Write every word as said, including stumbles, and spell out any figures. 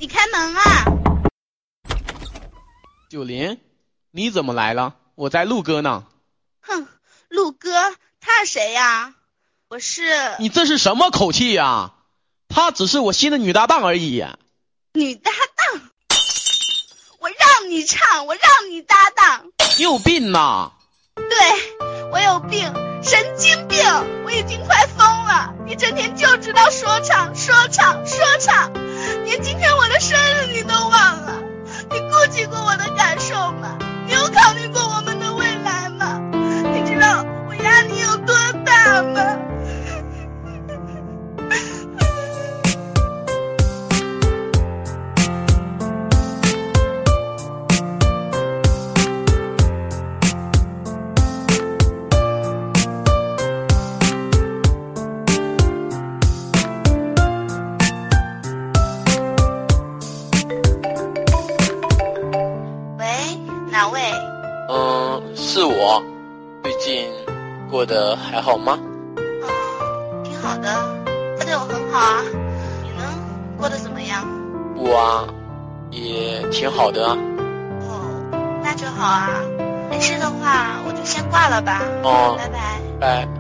你开门啊！ 九林，你怎么来了？我在陆哥呢。 哼，陆哥，他是谁呀？我是…… 你这是什么口气呀？她只是我新的女搭档而已。 女搭档？我让你唱，我让你搭档。 你有病呐！ 对，我有病，神经病，我已经快疯了。你整天就知道说唱说唱说唱，连今天我的生日你都忘了。你顾及过我的感受吗？你有考虑过我们的未来吗？你知道我压力有多大吗？哪位？ 嗯，是我。最近过得还好吗？ 嗯，挺好的，他对我很好啊。你呢？过得怎么样？ 我啊，也挺好的啊。 哦，那就好啊。没事的话，我就先挂了吧。 哦， 拜拜。 拜。